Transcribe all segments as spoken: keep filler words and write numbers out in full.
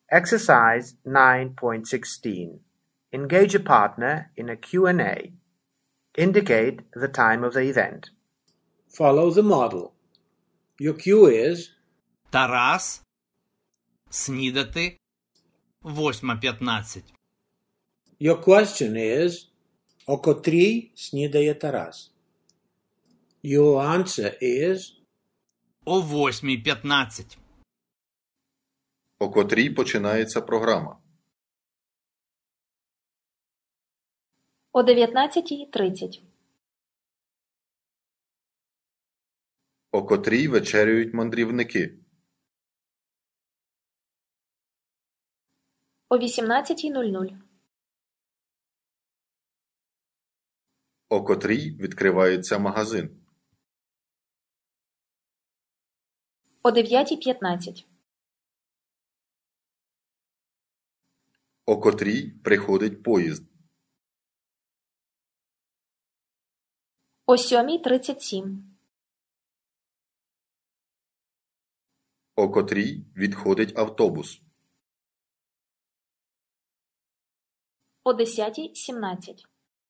Exercise nine point sixteen. Engage a partner in a Q and A. Indicate the time of the event. Follow the model. Your cue is Тарас. Снідати. Восьма п'ятнадцять. Your question is о котрій снідає Тарас? Your answer is О восьмій п'ятнадцять. О котрій починається програма? О дев'ятнадцятій тридцять. О котрій вечеряють мандрівники? О вісімнадцятій нуль нуль. О котрій відкривається магазин? О дев'ятій п'ятнадцять. О котрій приходить поїзд? О сьомій тридцять сім. О котрій відходить автобус? О десятій сімнадцять.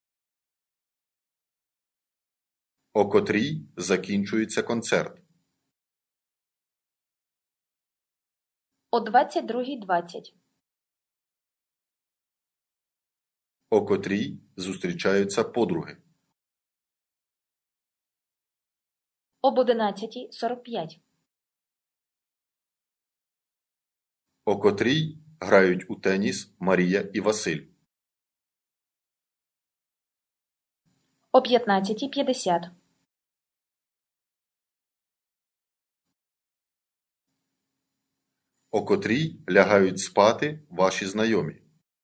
О котрій закінчується концерт? О двадцять другій двадцять. О котрій зустрічаються подруги? Об одинадцятій сорок п'ять. О котрій грають у теніс Марія і Василь? О п'ятнадцятій п'ятдесят. О котрій лягають спати ваші знайомі?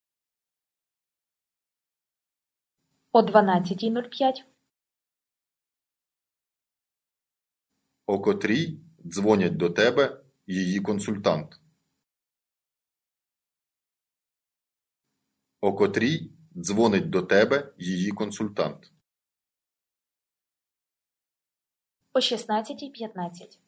О дванадцятій нуль п'ять. О котрій дзвонять до тебе її консультант? О котрій дзвонить до тебе її консультант? О шістнадцятій п'ятнадцять.